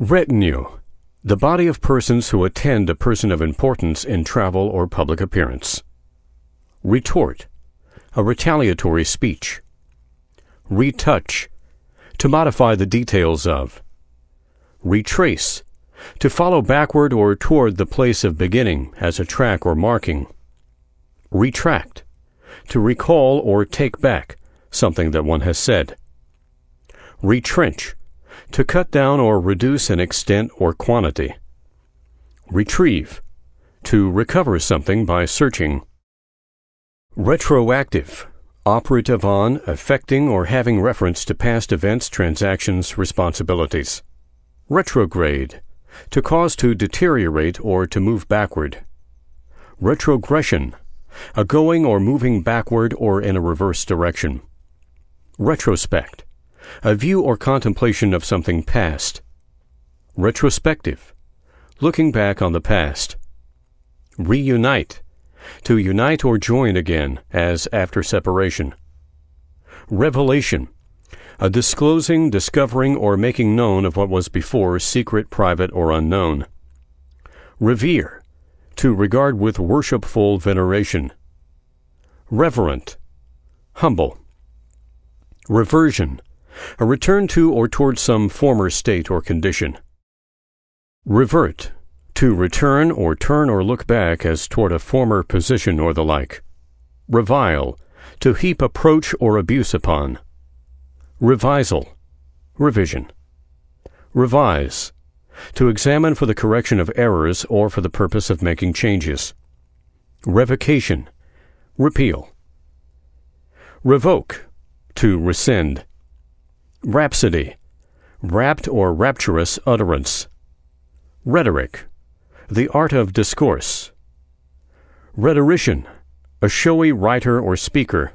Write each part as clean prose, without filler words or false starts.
Retinue, the body of persons who attend a person of importance in travel or public appearance. Retort, a retaliatory speech. Retouch, to modify the details of. Retrace, to follow backward or toward the place of beginning as a track or marking. Retract, to recall or take back something that one has said. Retrench, to cut down or reduce in extent or quantity. Retrieve, to recover something by searching. Retroactive, operative on, affecting, or having reference to past events, transactions, responsibilities. Retrograde, to cause to deteriorate or to move backward. Retrogression, a going or moving backward or in a reverse direction. Retrospect, a view or contemplation of something past. Retrospective, looking back on the past. Reunite, to unite or join again, as after separation. Revelation, a disclosing, discovering, or making known of what was before secret, private, or unknown. Revere, to regard with worshipful veneration. Reverent, humble. Reversion, a return to or toward some former state or condition. Revert, to return or turn or look back as toward a former position or the like. Revile, to heap approach or abuse upon. Revisal, revision. Revise, to examine for the correction of errors or for the purpose of making changes. Revocation, repeal. Revoke, to rescind. Rhapsody, rapt or rapturous utterance. Rhetoric, the art of discourse. Rhetorician, a showy writer or speaker.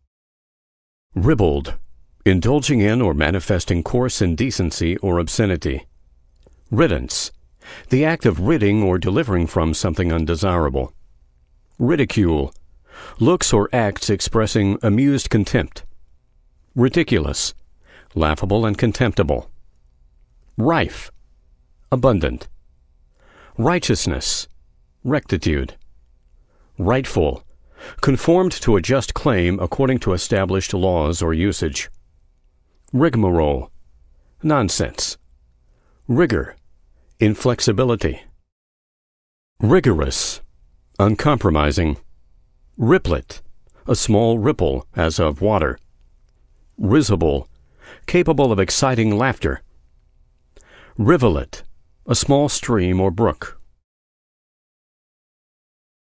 Ribald, indulging in or manifesting coarse indecency or obscenity. Riddance, the act of ridding or delivering from something undesirable. Ridicule, looks or acts expressing amused contempt. Ridiculous, laughable and contemptible. Rife, abundant. Righteousness, rectitude. Rightful, conformed to a just claim according to established laws or usage. Rigmarole, nonsense. Rigor, inflexibility. Rigorous, uncompromising. Riplet, a small ripple as of water. Risible, capable of exciting laughter. Rivulet, a small stream or brook.